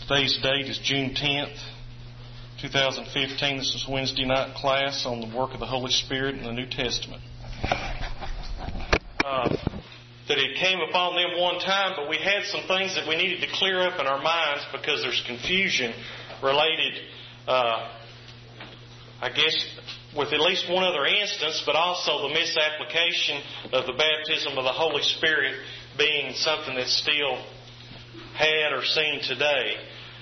Today's date is June 10th, 2015. This is Wednesday night class on the work of the Holy Spirit in the New Testament. That it came upon them one time, but we had some things that we needed to clear up in our minds because there's confusion related, with at least one other instance, but also the misapplication of the baptism of the Holy Spirit being something that's still had or seen today.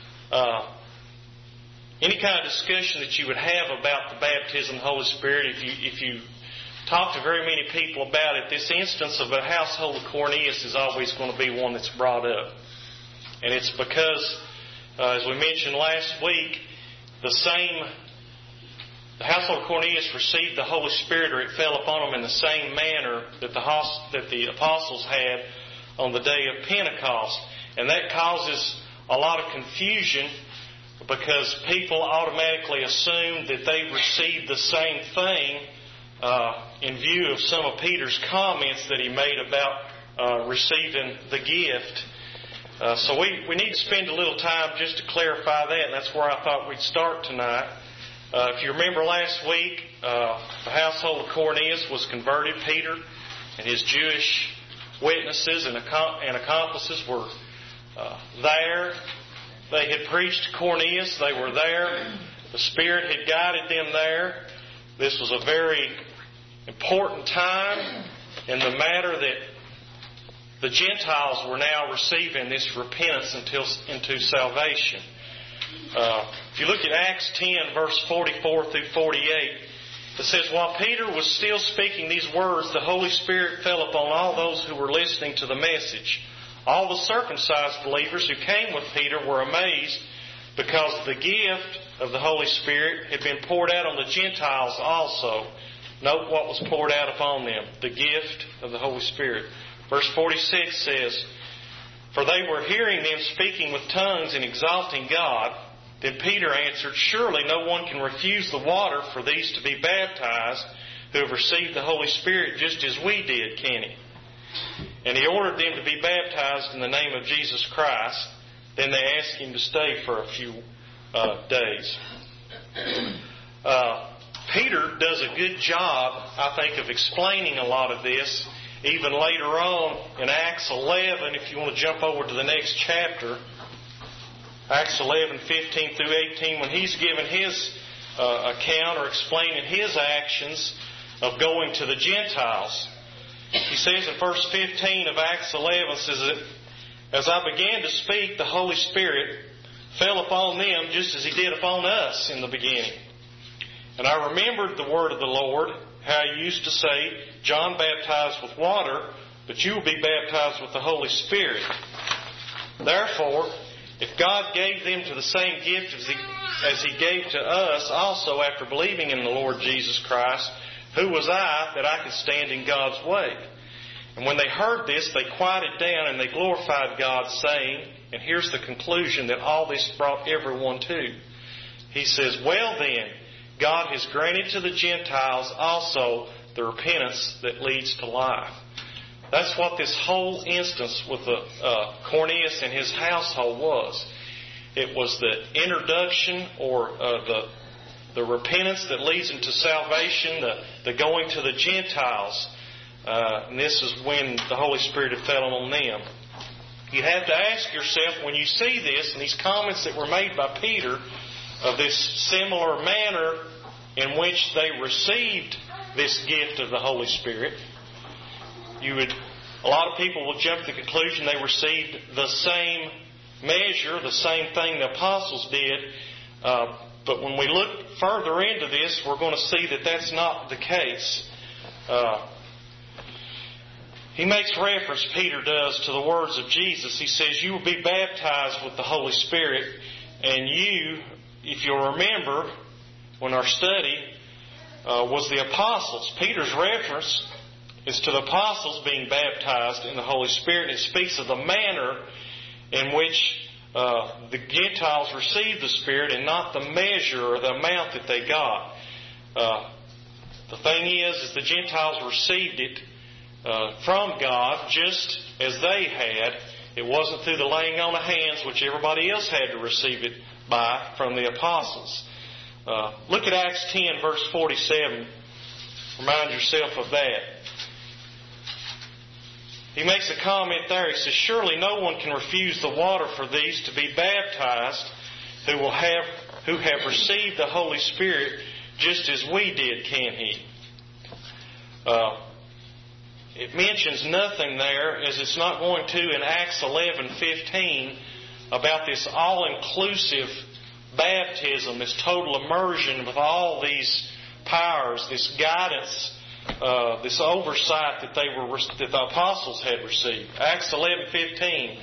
Any kind of discussion that you would have about the baptism of the Holy Spirit, if you talk to very many people about it, this instance of the household of Cornelius is always going to be one that's brought up. And it's because, as we mentioned last week, the household of Cornelius received the Holy Spirit, or it fell upon them in the same manner that the apostles had on the day of Pentecost. And that causes a lot of confusion because people automatically assume that they received the same thing in view of some of Peter's comments that he made about receiving the gift. So we need to spend a little time just to clarify that, and that's where I thought we'd start tonight. If you remember last week, the household of Cornelius was converted. Peter and his Jewish witnesses and accomplices were there. They had preached to Cornelius. They were there. The Spirit had guided them there. This was a very important time in the matter that the Gentiles were now receiving this repentance into salvation. If you look at Acts 10, verse 44 through 48, it says, "While Peter was still speaking these words, the Holy Spirit fell upon all those who were listening to the message. All the circumcised believers who came with Peter were amazed because the gift of the Holy Spirit had been poured out on the Gentiles also." Note what was poured out upon them, the gift of the Holy Spirit. Verse 46 says, "For they were hearing them speaking with tongues and exalting God. Then Peter answered, 'Surely no one can refuse the water for these to be baptized who have received the Holy Spirit just as we did, can he?' And he ordered them to be baptized in the name of Jesus Christ. Then they asked him to stay for a few days." Peter does a good job, I think, of explaining a lot of this. Even later on in Acts 11, if you want to jump over to the next chapter, Acts 11, 15 through 18, when he's given his account or explaining his actions of going to the Gentiles. He says in verse 15 of Acts 11, says that, "As I began to speak, the Holy Spirit fell upon them just as He did upon us in the beginning. And I remembered the word of the Lord, how He used to say, 'John baptized with water, but you will be baptized with the Holy Spirit.' Therefore, if God gave them to the same gift as He gave to us also after believing in the Lord Jesus Christ, who was I that I could stand in God's way?' And when they heard this, they quieted down and they glorified God, saying," and here's the conclusion that all this brought everyone to. He says, "Well then, God has granted to the Gentiles also the repentance that leads to life." That's what this whole instance with Cornelius and his household was. It was the introduction or the repentance that leads into salvation, the going to the Gentiles. And this is when the Holy Spirit had fallen on them. You have to ask yourself, when you see this and these comments that were made by Peter of this similar manner in which they received this gift of the Holy Spirit, a lot of people will jump to the conclusion they received the same measure, the same thing the apostles did. But when we look further into this, we're going to see that that's not the case. He makes reference, Peter does, to the words of Jesus. He says, "You will be baptized with the Holy Spirit." And you, if you'll remember, when our study was the apostles. Peter's reference is to the apostles being baptized in the Holy Spirit. It speaks of the manner in which the Gentiles received the Spirit and not the measure or the amount that they got. The thing is the Gentiles received it from God just as they had, It wasn't through the laying on of hands, which everybody else had to receive it by from the apostles. Look at Acts 10, verse 47. Remind yourself of that. He makes a comment there. He says, surely no one can refuse the water for these to be baptized who have received the Holy Spirit just as we did, can he? It mentions nothing there, as it's not going to in Acts 11:15, about this all-inclusive baptism, this total immersion with all these powers, this guidance, this oversight that the apostles had received. Acts 11:15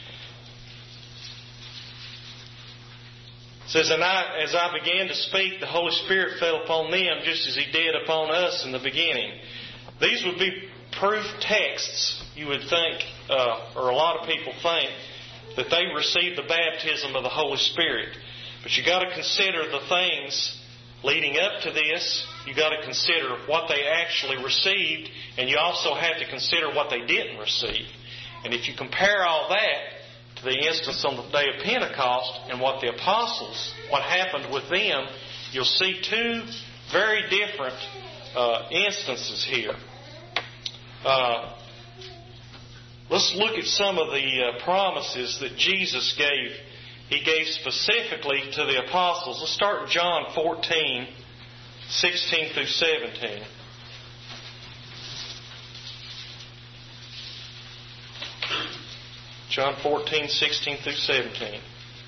says, and as I began to speak, the Holy Spirit fell upon them just as He did upon us in the beginning. These would be proof texts, you would think, or a lot of people think, that they received the baptism of the Holy Spirit. But you've got to consider the things leading up to this. You've got to consider what they actually received, and you also have to consider what they didn't receive. And if you compare all that to the instance on the day of Pentecost and what the apostles, what happened with them, you'll see two very different instances here. Let's look at some of the promises that Jesus gave. He gave specifically to the apostles. Let's start in John 14, 16 through 17. John 14, 16 through 17.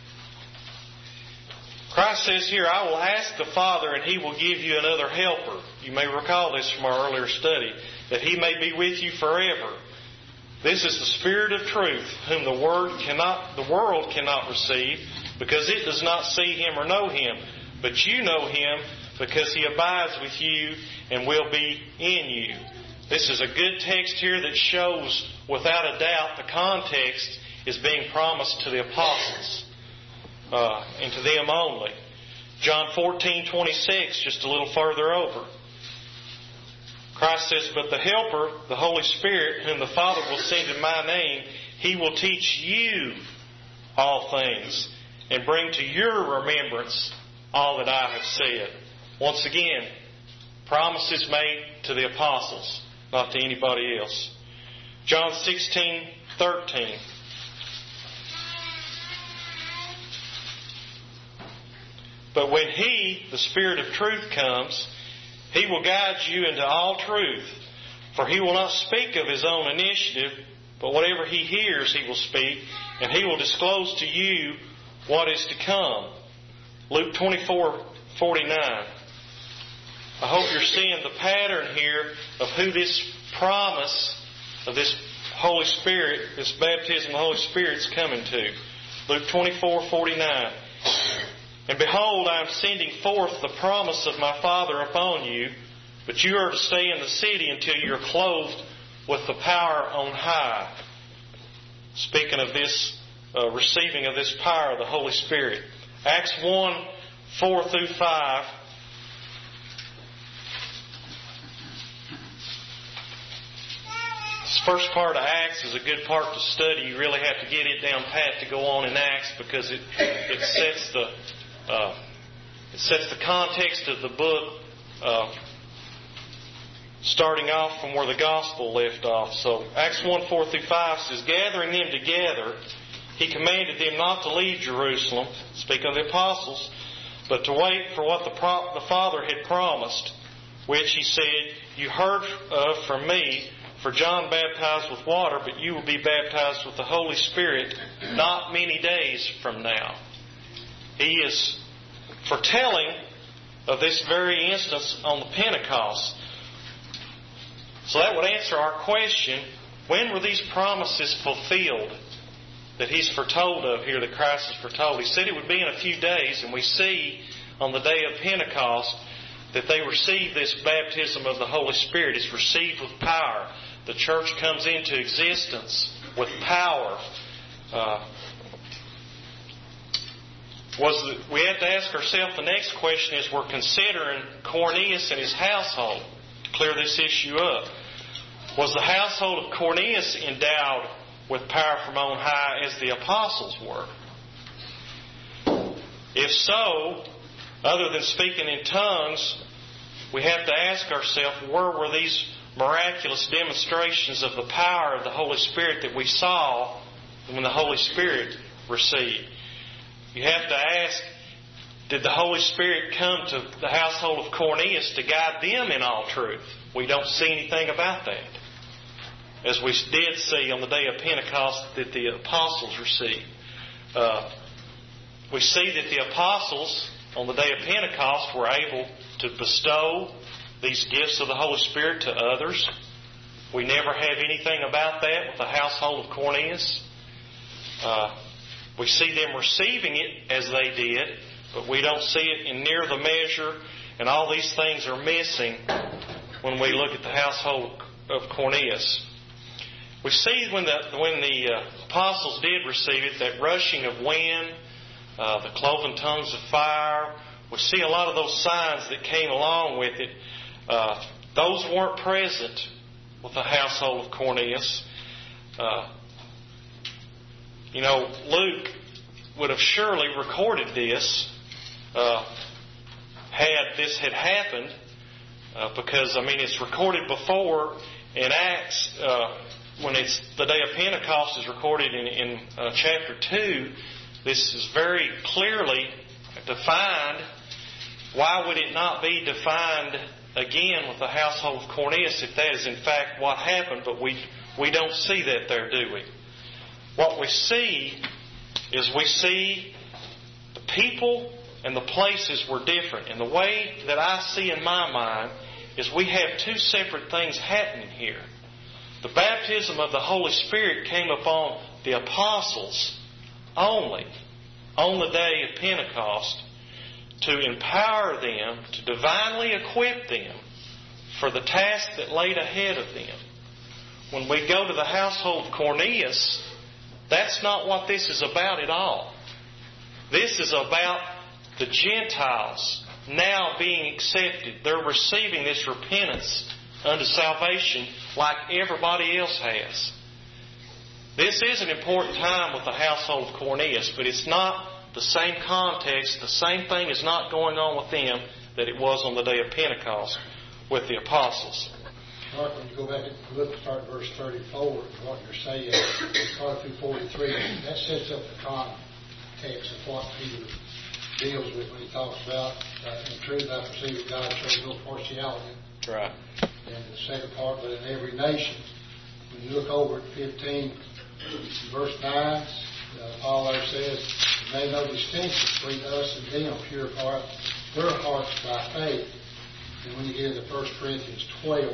Christ says here, I will ask the Father, and He will give you another helper. You may recall this from our earlier study, that He may be with you forever. This is the Spirit of truth, whom the world cannot receive, because it does not see Him or know Him. But you know Him, because He abides with you and will be in you. This is a good text here that shows, without a doubt, the context is being promised to the apostles, and to them only. John 14:26, just a little further over. Christ says, but the Helper, the Holy Spirit, whom the Father will send in my name, He will teach you all things and bring to your remembrance all that I have said. Once again, promises made to the apostles, not to anybody else. John 16:13. But when He, the Spirit of truth, comes, He will guide you into all truth. For He will not speak of His own initiative, but whatever He hears He will speak, and He will disclose to you what is to come. Luke 24:49. I hope you're seeing the pattern here of who this promise of this Holy Spirit, this baptism of the Holy Spirit is coming to. Luke 24:49. And behold, I am sending forth the promise of my Father upon you, but you are to stay in the city until you are clothed with the power on high. Speaking of this, receiving of this power of the Holy Spirit. Acts 1:4 through 5. This first part of Acts is a good part to study. You really have to get it down pat to go on in Acts, because it sets the context of the book, starting off from where the gospel left off. So Acts 1:4 through 5 says, gathering them together, He commanded them not to leave Jerusalem, speaking of the apostles, but to wait for what the Father had promised, which He said, you heard of from me. For John baptized with water, but you will be baptized with the Holy Spirit not many days from now. He is foretelling of this very instance on the Pentecost. So that would answer our question, when were these promises fulfilled that He's foretold of here, that Christ is foretold? He said it would be in a few days, and we see on the day of Pentecost that they received this baptism of the Holy Spirit. It's received with power. The church comes into existence with power. We have to ask ourselves, the next question is, we're considering Cornelius and his household to clear this issue up. Was the household of Cornelius endowed with power from on high as the apostles were? If so, other than speaking in tongues, we have to ask ourselves, where were these miraculous demonstrations of the power of the Holy Spirit that we saw when the Holy Spirit received? You have to ask, did the Holy Spirit come to the household of Cornelius to guide them in all truth? We don't see anything about that, as we did see on the day of Pentecost that the apostles received. We see that the apostles on the day of Pentecost were able to bestow these gifts of the Holy Spirit to others. We never have anything about that with the household of Cornelius. We see them receiving it as they did, but we don't see it in near the measure, and all these things are missing when we look at the household of Cornelius. We see when the apostles did receive it, that rushing of wind, the cloven tongues of fire. We see a lot of those signs that came along with it. Those weren't present with the household of Cornelius. Luke would have surely recorded this had this had happened, because it's recorded before in Acts. When it's the day of Pentecost is recorded in chapter 2, this is very clearly defined. Why would it not be defined again with the household of Cornelius if that is in fact what happened? But we don't see that there, do we? What we see is we see the people and the places were different. And the way that I see in my mind is we have two separate things happening here. The baptism of the Holy Spirit came upon the apostles only on the day of Pentecost to empower them, to divinely equip them for the task that laid ahead of them. When we go to the household of Cornelius, that's not what this is about at all. This is about the Gentiles now being accepted. They're receiving this repentance unto salvation like everybody else has. This is an important time with the household of Cornelius, but it's not the same context. The same thing is not going on with them that it was on the day of Pentecost with the apostles. Mark, when you go back and look, start verse 34, what you're saying, start through 43, that sets up the context of what Peter deals with when he talks about, in truth I perceive that God shows no partiality. Right. And the second part, but in every nation. When you look over at 15, verse 9, Paul there says, "Made no distinction between us and them, purify their hearts by faith." And when you get into 1 Corinthians 12,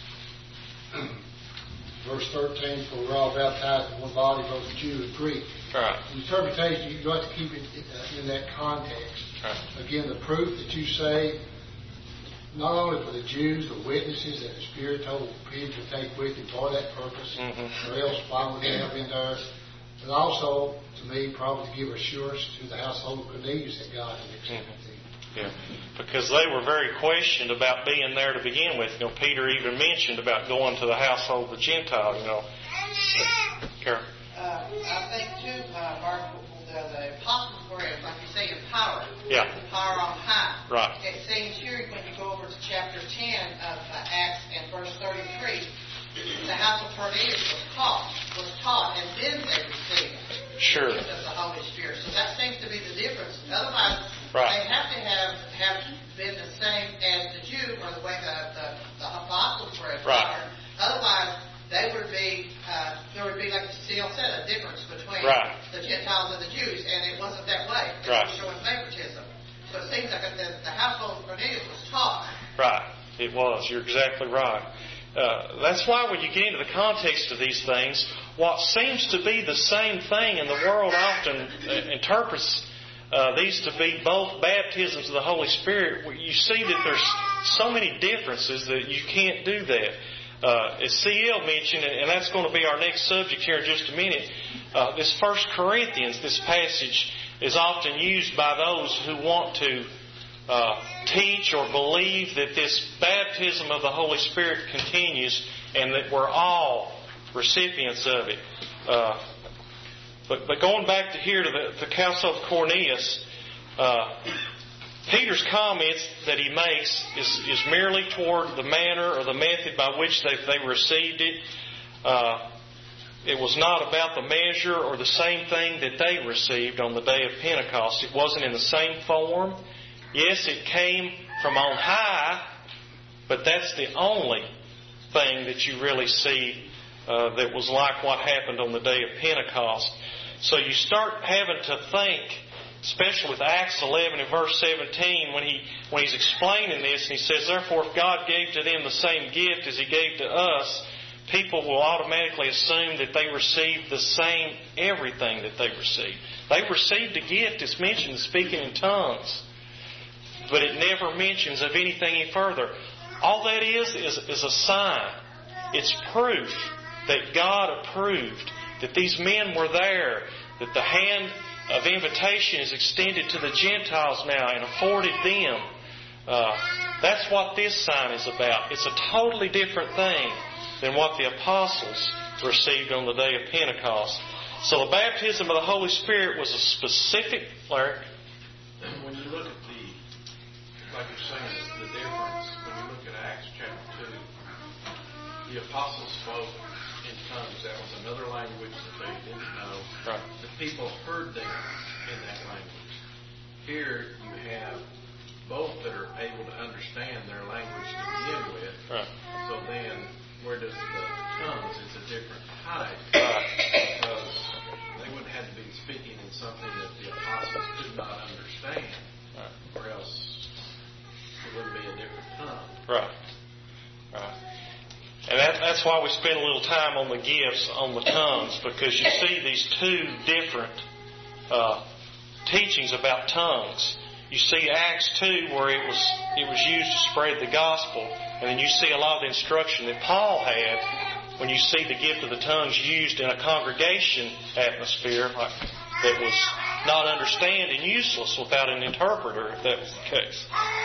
verse 13, "For we're all baptized in one body, both Jew and Greek." Right. The interpretation, you've got to keep it in that context. Right. Again, the proof that you say, not only for the Jews, the witnesses that the Spirit told Peter to take with him for that purpose, or else why would they have been there? But also, to me, probably to give assurance to the household of Cornelius that God had accepted them. Yeah, because they were very questioned about being there to begin with. Peter even mentioned about going to the household of the Gentile. Carol. I think too, Mark, the apostles were, like you say, empowered. Yeah. Power on high. Right. It seems here when you go over to chapter 10 of Acts and verse 33, the house of Cornelius was taught, and then they received Sure. the gift of the Holy Spirit. So that seems to be the difference. Otherwise, right. they have to have been the same as the Jew, or the way the apostles were empowered. Right. Otherwise, there would be, like C.L. said, a difference between right. the Gentiles and the Jews, and it wasn't that way. It right. was showing favoritism. So it seems like the household of Cornelius was taught. Right. It was. You're exactly right. That's why when you get into the context of these things, what seems to be the same thing, and the world often interprets these to be both baptisms of the Holy Spirit, you see that there's so many differences that you can't do that. As C.L. mentioned, and that's going to be our next subject here in just a minute, this 1 Corinthians, this passage is often used by those who want to teach or believe that this baptism of the Holy Spirit continues and that we're all recipients of it. But going back to here to the council of Cornelius, Peter's comments that he makes is merely toward the manner or the method by which they received it. It was not about the measure or the same thing that they received on the day of Pentecost. It wasn't in the same form. Yes, it came from on high, but that's the only thing that you really see that was like what happened on the day of Pentecost. So you start having to think, especially with Acts 11 and verse 17, when he's explaining this, and he says, therefore, if God gave to them the same gift as He gave to us, people will automatically assume that they received the same everything that they received. They received a gift, it's mentioned, speaking in tongues, but it never mentions of anything any further. All that is a sign. It's proof that God approved, that these men were there, that the hand of invitation is extended to the Gentiles now and afforded them. That's what this sign is about. It's a totally different thing than what the apostles received on the day of Pentecost. So the baptism of the Holy Spirit was a specific... Larry? When you look at like you're saying, the difference, when you look at Acts chapter 2, the apostles spoke in tongues. That was another language that they didn't know. Right. The people heard them in that language. Here you have both that are able to understand their language to begin with. Right. So then, where does the tongues? It's a different type. Because they wouldn't have to be speaking in something that the apostles could not understand. Or else it wouldn't be a different tongue. Right. And that's why we spend a little time on the gifts, on the tongues, because you see these two different teachings about tongues. You see Acts 2 where it was used to spread the gospel, and then you see a lot of the instruction that Paul had when you see the gift of the tongues used in a congregation atmosphere that was not understanding, useless without an interpreter, if that was the case.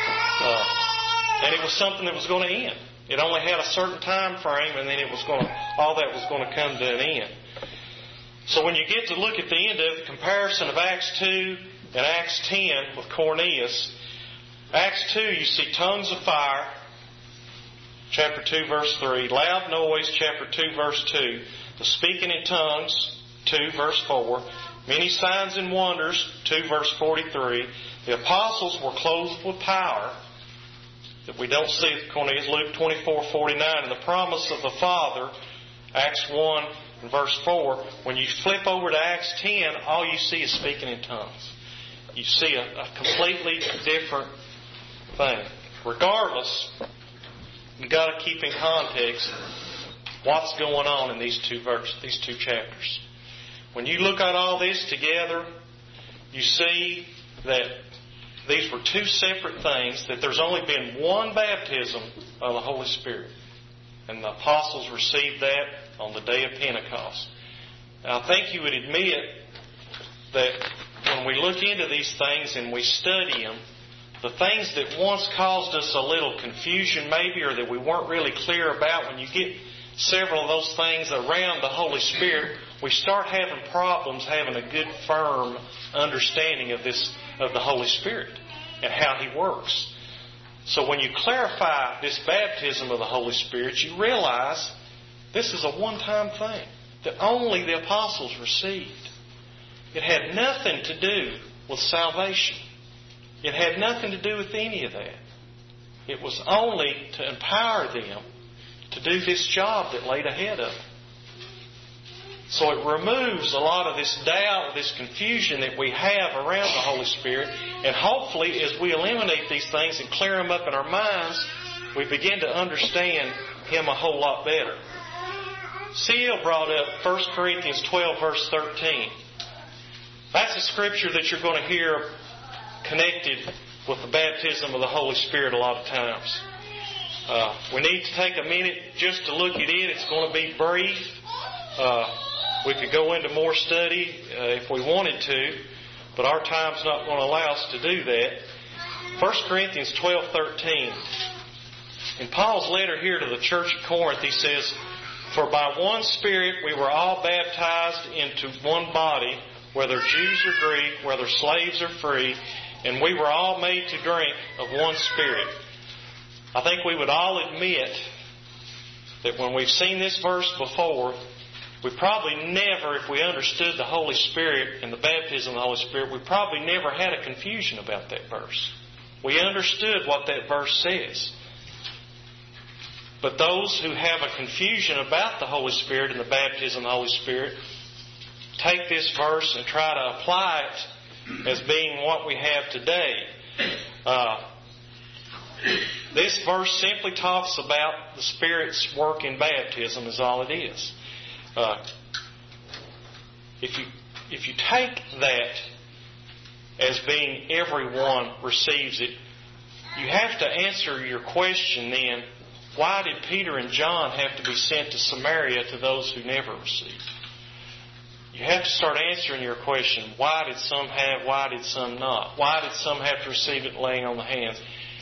And it was something that was going to end. It only had a certain time frame, and then all that was going to come to an end. So when you get to look at the end of the comparison of Acts 2 and Acts 10 with Cornelius, Acts 2 you see tongues of fire, chapter 2 verse 3, loud noise, chapter 2 verse 2, the speaking in tongues, 2 verse 4, many signs and wonders, 2 verse 43, the apostles were clothed with power, that we don't see at Cornelius, Luke 24:49, and the promise of the Father, Acts 1 and verse 4. When you flip over to Acts 10, all you see is speaking in tongues. You see a completely different thing. Regardless, you've got to keep in context what's going on in these two chapters. When you look at all this together, you see that these were two separate things, that there's only been one baptism of the Holy Spirit. And the apostles received that on the day of Pentecost. Now, I think you would admit that when we look into these things and we study them, the things that once caused us a little confusion maybe, or that we weren't really clear about, when you get several of those things around the Holy Spirit, we start having problems having a good, firm understanding of the Holy Spirit and how He works. So when you clarify this baptism of the Holy Spirit, you realize this is a one-time thing that only the apostles received. It had nothing to do with salvation. It had nothing to do with any of that. It was only to empower them to do this job that laid ahead of them. So it removes a lot of this doubt, this confusion that we have around the Holy Spirit. And hopefully, as we eliminate these things and clear them up in our minds, we begin to understand Him a whole lot better. C.L. brought up 1 Corinthians 12, verse 13. That's a scripture that you're going to hear connected with the baptism of the Holy Spirit a lot of times. We need to take a minute just to look at it. It's going to be brief. We could go into more study if we wanted to, but our time's not going to allow us to do that. 1 Corinthians 12:13. In Paul's letter here to the church at Corinth, he says, For by one Spirit we were all baptized into one body, whether Jews or Greek, whether slaves or free, and we were all made to drink of one Spirit. I think we would all admit that when we've seen this verse before, we probably never, if we understood the Holy Spirit and the baptism of the Holy Spirit, we probably never had a confusion about that verse. We understood what that verse says. But those who have a confusion about the Holy Spirit and the baptism of the Holy Spirit take this verse and try to apply it as being what we have today. This verse simply talks about the Spirit's work in baptism is all it is. If you take that as being everyone receives it, you have to answer your question then, why did Peter and John have to be sent to Samaria to those who never received? You have to start answering your question, why did some have, why did some not? Why did some have to receive it laying on the hands?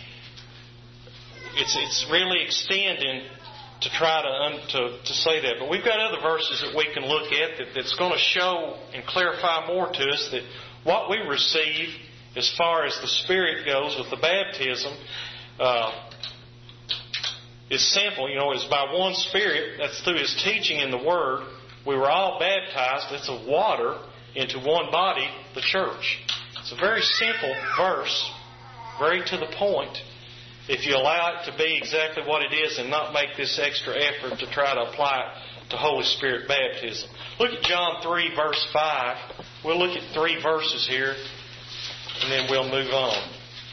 It's really extending to try to say that. But we've got other verses that we can look at that's going to show and clarify more to us that what we receive as far as the Spirit goes with the baptism is simple. It's by one Spirit. That's through His teaching in the Word. We were all baptized. It's of water into one body, the church. It's a very simple verse, very to the point, if you allow it to be exactly what it is and not make this extra effort to try to apply it to Holy Spirit baptism. Look at John 3, verse 5. We'll look at 3 verses here, and then we'll move on.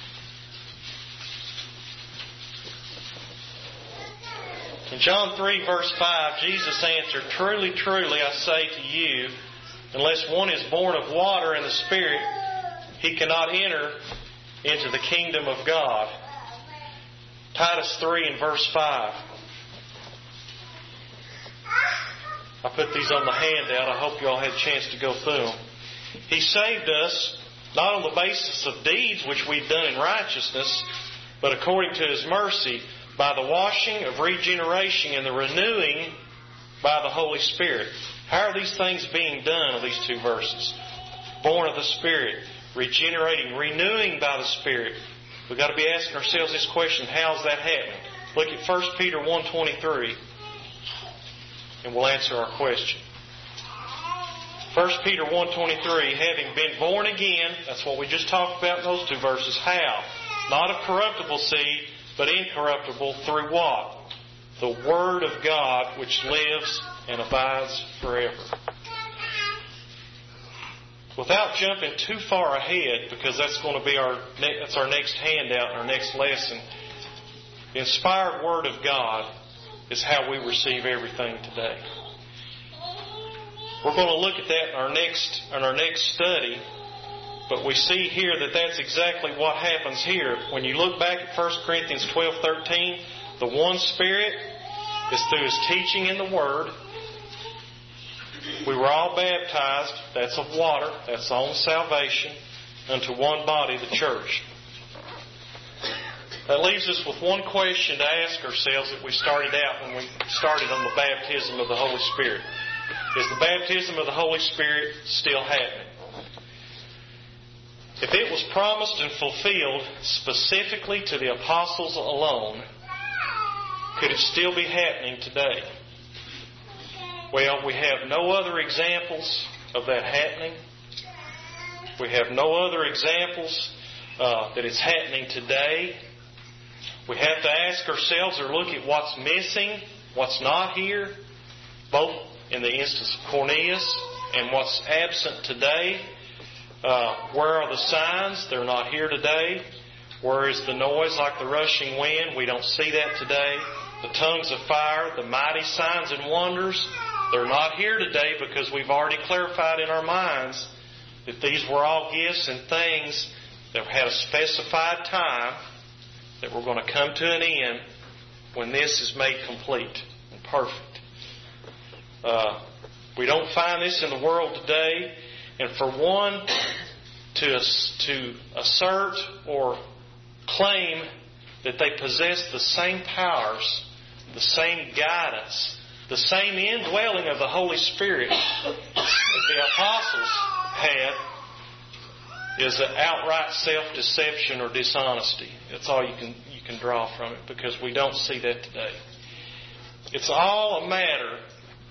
In John 3, verse 5, Jesus answered, "Truly, truly, I say to you, unless one is born of water and the Spirit, he cannot enter into the kingdom of God." Titus 3 and verse 5. I put these on the handout. I hope you all had a chance to go through them. He saved us not on the basis of deeds which we've done in righteousness, but according to His mercy, by the washing of regeneration and the renewing by the Holy Spirit. How are these things being done of these 2 verses? Born of the Spirit, regenerating, renewing by the Spirit. We've got to be asking ourselves this question, how's that happening? Look at 1 Peter 1:23, and we'll answer our question. 1 Peter 1:23, having been born again, that's what we just talked about in those 2 verses. How? Not of corruptible seed, but incorruptible, through what? The Word of God, which lives and abides forever. Without jumping too far ahead, because that's going to be our next handout, our next lesson, the inspired Word of God is how we receive everything today. We're going to look at that in our next study. But we see here that that's exactly what happens here. When you look back at 1 Corinthians 12:13, the one Spirit is through His teaching in the Word. We were all baptized, that's of water, that's on salvation, unto one body, the church. That leaves us with one question to ask ourselves that we started out when we started on the baptism of the Holy Spirit. Is the baptism of the Holy Spirit still happening? If it was promised and fulfilled specifically to the apostles alone, could it still be happening today? Well, we have no other examples of that happening. We have no other examples that it's happening today. We have to ask ourselves or look at what's missing, what's not here, both in the instance of Cornelius and what's absent today. Where are the signs? They're not here today. Where is the noise like the rushing wind? We don't see that today. The tongues of fire, the mighty signs and wonders, they're not here today because we've already clarified in our minds that these were all gifts and things that had a specified time that were going to come to an end when this is made complete and perfect. We don't find this in the world today. And for one to assert or claim that they possess the same powers, the same guidance, the same indwelling of the Holy Spirit that the apostles had is an outright self-deception or dishonesty. That's all you can draw from it, because we don't see that today. It's all a matter,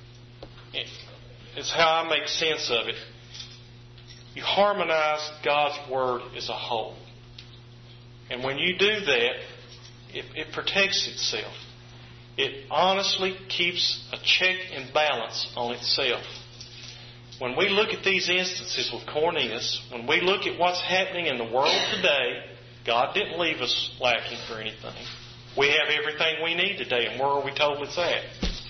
it's how I make sense of it. You harmonize God's Word as a whole. And when you do that, it protects itself. It honestly keeps a check and balance on itself. When we look at these instances with Cornelius, when we look at what's happening in the world today, God didn't leave us lacking for anything. We have everything we need today, and where are we told it's at?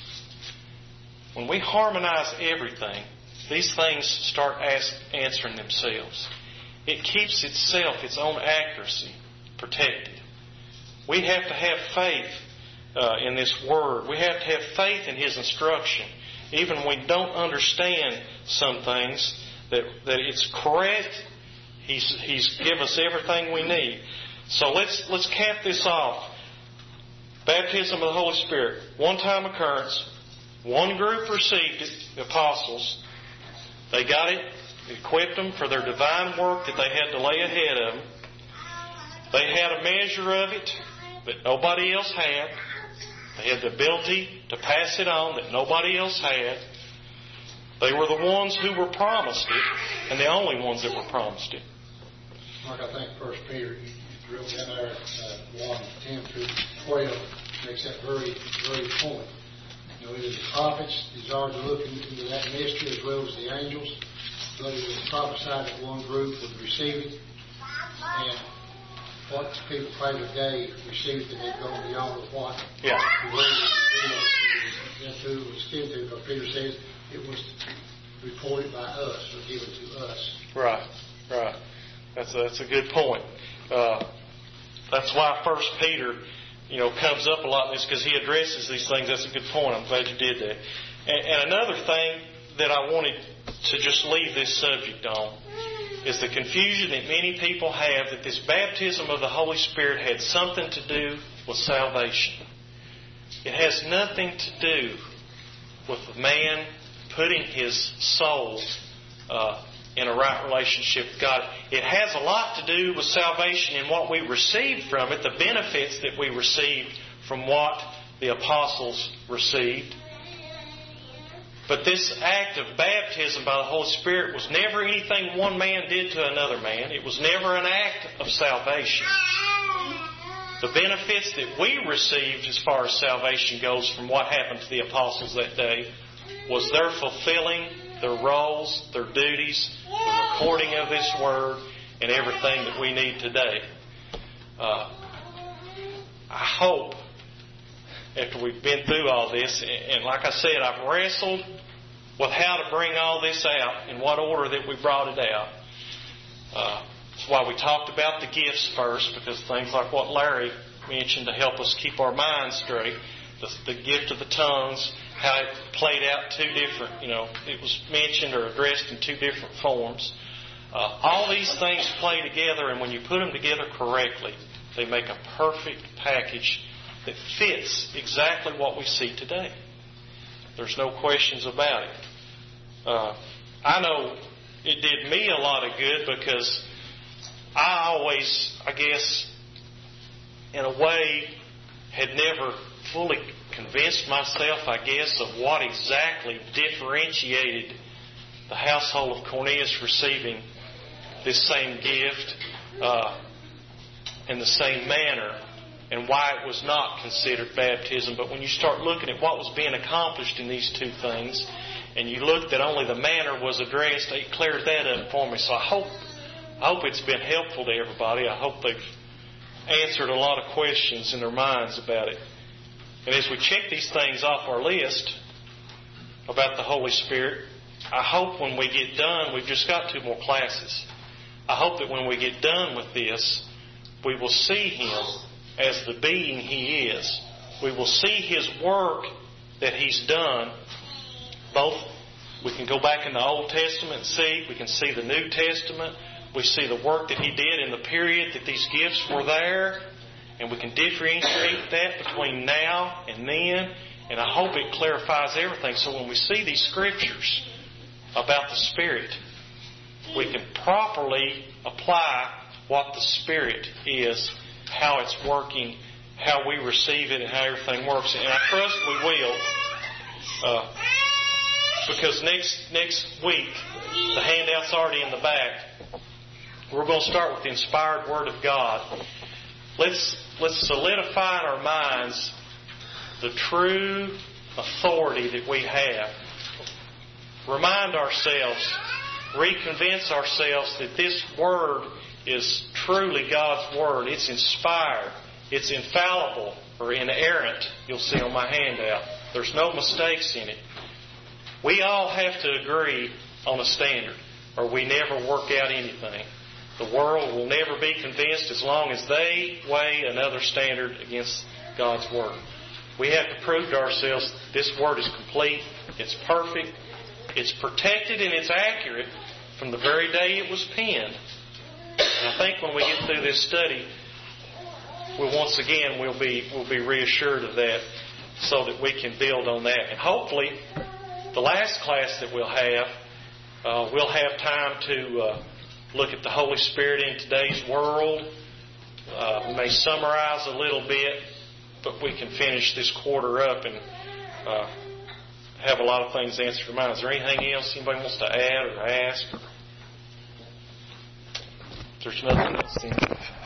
When we harmonize everything, these things start answering themselves. It keeps itself, its own accuracy, protected. We have to have faith in this Word. We have to have faith in His instruction. Even when we don't understand some things, that it's correct. He's given us everything we need. So let's cap this off. Baptism of the Holy Spirit, one-time occurrence. One group received it, the apostles. They got it, equipped them for their divine work that they had to lay ahead of them. They had a measure of it that nobody else had. They had the ability to pass it on that nobody else had. They were the ones who were promised it, and the only ones that were promised it. Mark, I think 1 Peter, you drilled down there, 1:10 through 12, makes that very, very point. You know, it is the prophets desired to look into that mystery as well as the angels, but it was prophesied that one group would receive it, and what people prayed today received it had gone beyond what the word was given to. But Peter says it was reported by us or given to us. Right. That's a good point. That's why 1 Peter, comes up a lot in this, because he addresses these things. That's a good point. I'm glad you did that. And another thing that I wanted to just leave this subject on is the confusion that many people have that this baptism of the Holy Spirit had something to do with salvation. It has nothing to do with the man putting his soul in a right relationship with God. It has a lot to do with salvation and what we received from it, the benefits that we received from what the apostles received. But this act of baptism by the Holy Spirit was never anything one man did to another man. It was never an act of salvation. The benefits that we received as far as salvation goes from what happened to the apostles that day was their fulfilling their roles, their duties, the recording of this Word, and everything that we need today. I hope, after we've been through all this, and like I said, I've wrestled with how to bring all this out, in what order that we brought it out. That's why we talked about the gifts first, because things like what Larry mentioned to help us keep our minds straight, the gift of the tongues, how it played out two different, it was mentioned or addressed in two different forms. All these things play together, and when you put them together correctly, they make a perfect package that fits exactly what we see today. There's no questions about it. I know it did me a lot of good, because I always, I guess, in a way, had never fully convinced myself, I guess, of what exactly differentiated the household of Cornelius receiving this same gift in the same manner, and why it was not considered baptism. But when you start looking at what was being accomplished in these two things, and you look that only the manner was addressed, it cleared that up for me. So I hope it's been helpful to everybody. I hope they've answered a lot of questions in their minds about it. And as we check these things off our list about the Holy Spirit, I hope when we get done, we've just got 2 more classes. I hope that when we get done with this, we will see Him as the being He is. We will see His work that He's done. Both, we can go back in the Old Testament and see. We can see the New Testament. We see the work that He did in the period that these gifts were there. And we can differentiate that between now and then. And I hope it clarifies everything. So when we see these scriptures about the Spirit, we can properly apply what the Spirit is, how it's working, how we receive it, and how everything works. And I trust we will, because next week, the handout's already in the back. We're going to start with the inspired Word of God. Let's solidify in our minds the true authority that we have. Remind ourselves, reconvince ourselves that this Word is truly God's Word. It's inspired. It's infallible or inerrant, you'll see on my handout. There's no mistakes in it. We all have to agree on a standard, or we never work out anything. The world will never be convinced as long as they weigh another standard against God's Word. We have to prove to ourselves that this Word is complete, it's perfect, it's protected, and it's accurate from the very day it was penned. And I think when we get through this study, we'll be reassured of that, so that we can build on that. And hopefully, the last class that we'll have time to look at the Holy Spirit in today's world. We may summarize a little bit, but we can finish this quarter up and have a lot of things answered in mind. Is there anything else anybody wants to add or ask? If there's nothing else, then